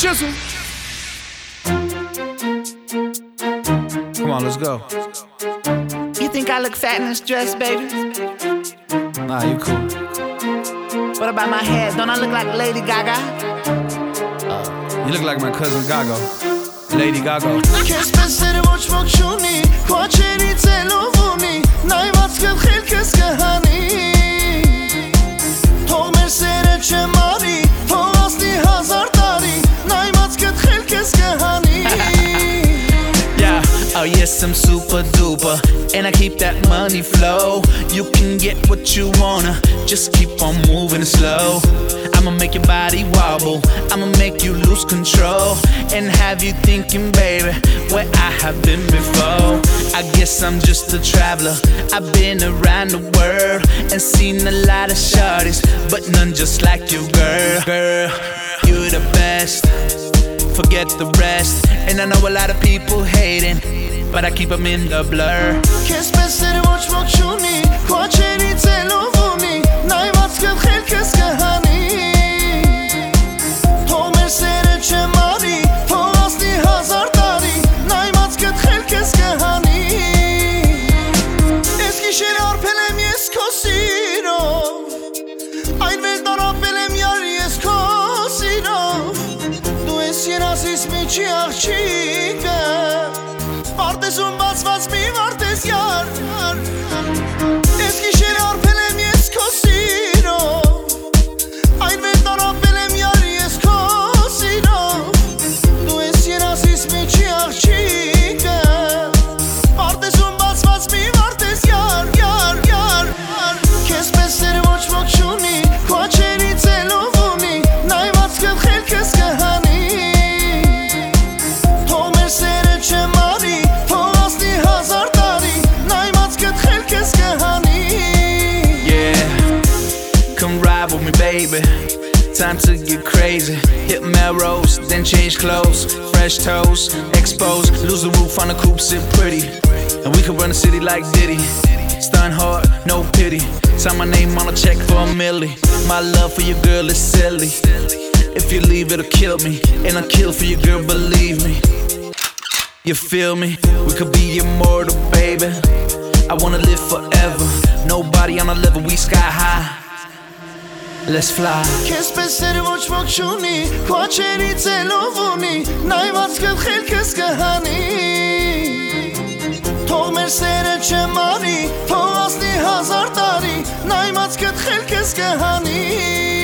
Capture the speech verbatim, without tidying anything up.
Chisel. Come on, let's go. You think I look fat in this dress, baby? Nah, you cool. What about my hair? Don't I look like Lady Gaga? Uh, you look like my cousin Gaga. Lady Gaga. Oh yes, I'm super duper, and I keep that money flow. You can get what you wanna, just keep on moving slow. I'ma make your body wobble, I'ma make you lose control, and have you thinking, baby, where I have been before. I guess I'm just a traveler, I've been around the world and seen a lot of shorties, but none just like you, girl. Girl, you're the best, forget the rest. And I know a lot of people hating, but I keep them in the blur. Չի աղջիկը Արտեսում բացված մի վարտես յար Ես գիշեր արփել եմ ես քո սիրով Այն վեր տարապել եմ յար ես քո սիրով Դու ես երազիս միջի աղջիկը Արտեսում բացված մի վարտես յար Յար, յար Քեզ պես էր ոչ ոք չունի Քո աչերից էլով ունի Նայված կխելքս կհանի With me, baby, time to get crazy. Hit Melrose, then change clothes. Fresh toes, exposed. Lose the roof on the coupe, sit pretty. And we could run the city like Diddy. Stun hard, no pity. Sign my name on a check for a milli. My love for your girl is silly. If you leave, it'll kill me. And I'll kill for your girl, believe me. You feel me? We could be immortal, baby. I wanna live forever. Nobody on a level, we sky high. Let's fly. Քեզ պես էր ոչ ոք չունի Քո աչերից էլով ունի Նայված կխելքս կհանի Թող մեր սերը չեմ արի Թող ասնի հազար տարի Նայված կխելքս կհանի